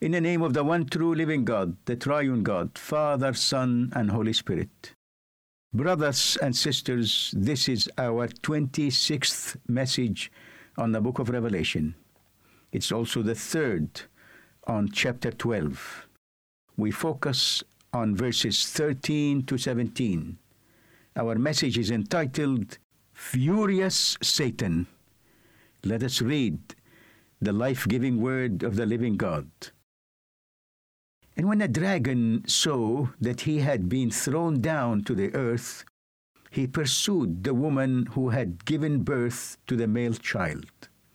In the name of the one true living God, the triune God, Father, Son, and Holy Spirit. Brothers and sisters, this is our 26th message on the book of Revelation. It's also the third on chapter 12. We focus on verses 13 to 17. Our message is entitled, Furious Satan. Let us read the life-giving word of the living God. And when the dragon saw that he had been thrown down to the earth, he pursued the woman who had given birth to the male child.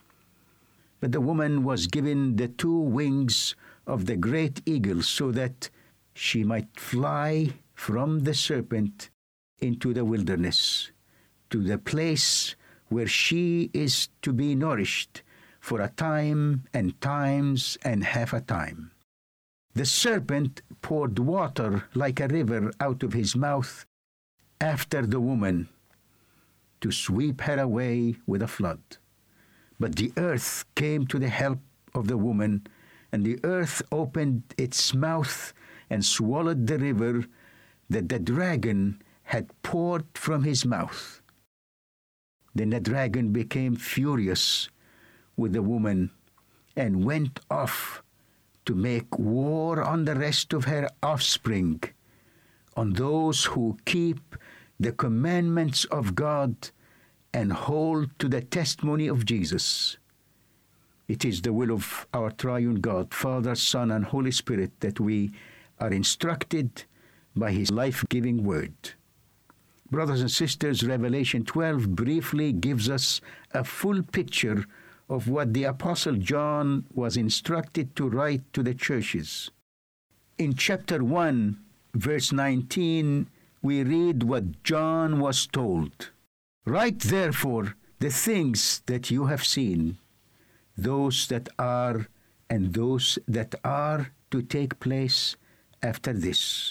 But the woman was given the 2 wings of the great eagle so that she might fly from the serpent into the wilderness, to the place where she is to be nourished for a time and times and half a time. The serpent poured water like a river out of his mouth after the woman to sweep her away with a flood. But the earth came to the help of the woman, and the earth opened its mouth and swallowed the river that the dragon had poured from his mouth. Then the dragon became furious with the woman and went off to make war on the rest of her offspring, on those who keep the commandments of God and hold to the testimony of Jesus. It is the will of our triune God, Father, Son, and Holy Spirit, that we are instructed by His life-giving word. Brothers and sisters, Revelation 12 briefly gives us a full picture of what the Apostle John was instructed to write to the churches. In chapter 1, verse 19, we read what John was told. Write therefore the things that you have seen, those that are and those that are to take place after this.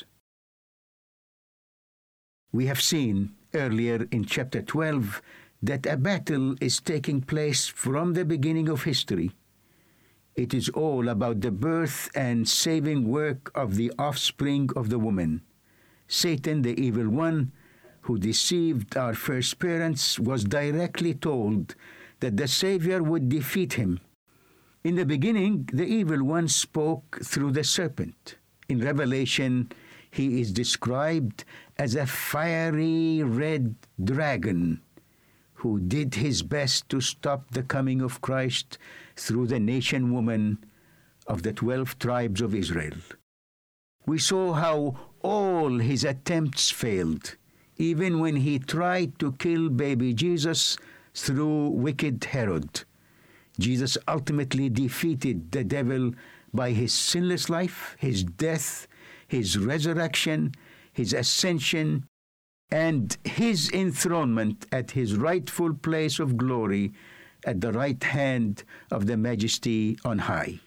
We have seen earlier in chapter 12 that a battle is taking place from the beginning of history. It is all about the birth and saving work of the offspring of the woman. Satan, the evil one, who deceived our first parents, was directly told that the Savior would defeat him. In the beginning, the evil one spoke through the serpent. In Revelation, he is described as a fiery red dragon who did his best to stop the coming of Christ through the nation woman of the 12 tribes of Israel. We saw how all his attempts failed, even when he tried to kill baby Jesus through wicked Herod. Jesus ultimately defeated the devil by his sinless life, his death, his resurrection, his ascension, and his enthronement at his rightful place of glory at the right hand of the Majesty on high.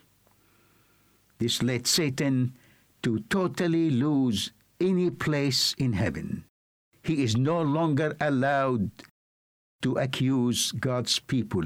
This led Satan to totally lose any place in heaven. He is no longer allowed to accuse God's people.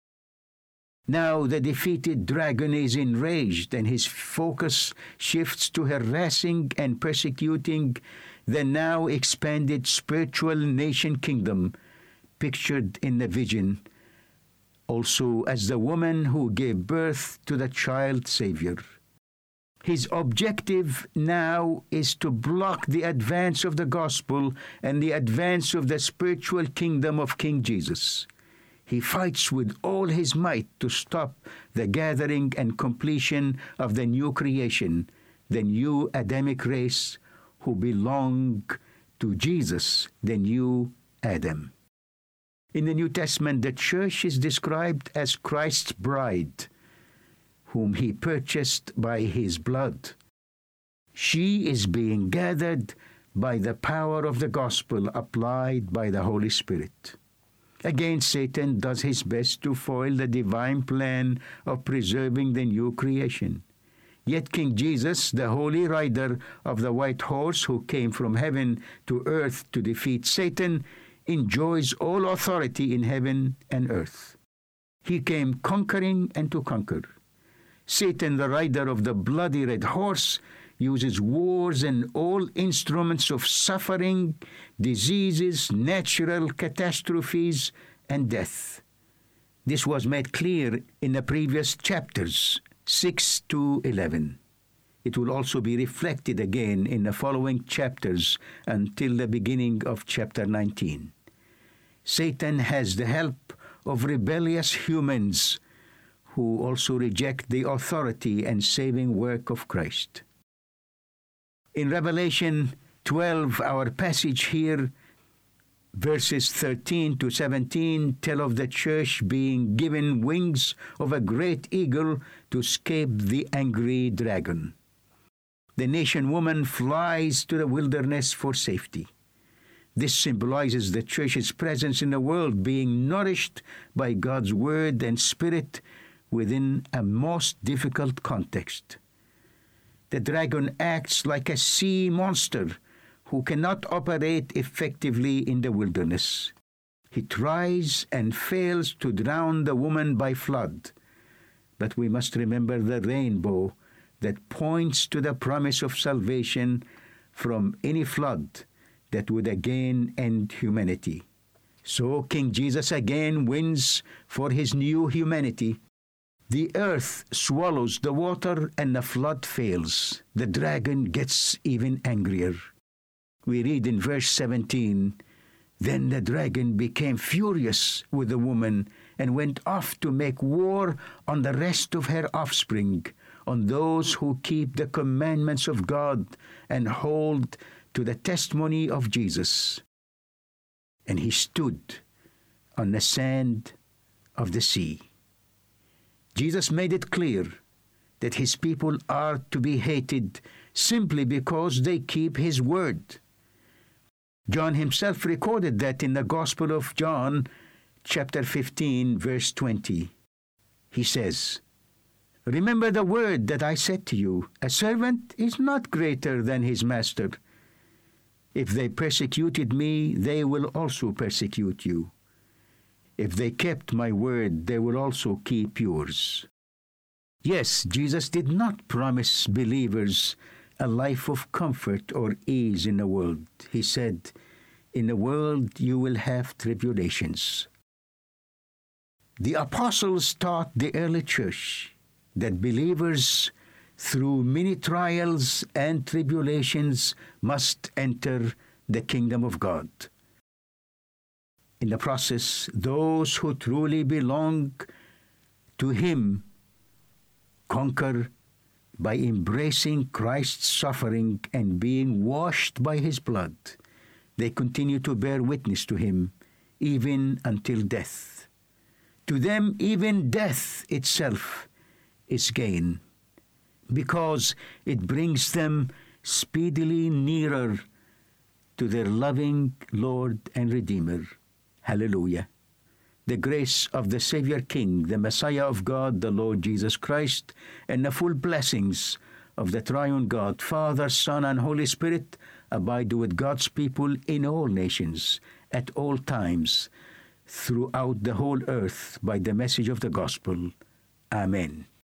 Now the defeated dragon is enraged, and his focus shifts to harassing and persecuting the now expanded spiritual nation kingdom pictured in the vision, also as the woman who gave birth to the child Savior. His objective now is to block the advance of the gospel and the advance of the spiritual kingdom of King Jesus. He fights with all his might to stop the gathering and completion of the new creation, the new Adamic race, who belong to Jesus, the new Adam. In the New Testament, the church is described as Christ's bride, whom he purchased by his blood. She is being gathered by the power of the gospel applied by the Holy Spirit. Again, Satan does his best to foil the divine plan of preserving the new creation. Yet King Jesus, the holy rider of the white horse who came from heaven to earth to defeat Satan, enjoys all authority in heaven and earth. He came conquering and to conquer. Satan, the rider of the bloody red horse, uses wars and all instruments of suffering, diseases, natural catastrophes, and death. This was made clear in the previous chapters, 6 to 11. It will also be reflected again in the following chapters until the beginning of chapter 19. Satan has the help of rebellious humans who also reject the authority and saving work of Christ. In Revelation 12, our passage here, verses 13 to 17, tell of the church being given wings of a great eagle to escape the angry dragon. The nation woman flies to the wilderness for safety. This symbolizes the church's presence in the world, being nourished by God's word and spirit within a most difficult context. The dragon acts like a sea monster who cannot operate effectively in the wilderness. He tries and fails to drown the woman by flood. But we must remember the rainbow that points to the promise of salvation from any flood that would again end humanity. So King Jesus again wins for his new humanity. The earth swallows the water and the flood fails. The dragon gets even angrier. We read in verse 17, "Then the dragon became furious with the woman and went off to make war on the rest of her offspring, on those who keep the commandments of God and hold to the testimony of Jesus. And he stood on the sand of the sea." Jesus made it clear that his people are to be hated simply because they keep his word. John himself recorded that in the Gospel of John, chapter 15, verse 20. He says, "Remember the word that I said to you, a servant is not greater than his master. If they persecuted me, they will also persecute you. If they kept my word, they will also keep yours." Yes, Jesus did not promise believers a life of comfort or ease in the world. He said, "In the world you will have tribulations." The apostles taught the early church that believers, through many trials and tribulations, must enter the kingdom of God. In the process, those who truly belong to him conquer by embracing Christ's suffering and being washed by his blood. They continue to bear witness to him, even until death. To them, even death itself is gain, because it brings them speedily nearer to their loving Lord and Redeemer. Hallelujah. The grace of the Savior King, the Messiah of God, the Lord Jesus Christ, and the full blessings of the triune God, Father, Son, and Holy Spirit, abide with God's people in all nations, at all times, throughout the whole earth, by the message of the gospel. Amen.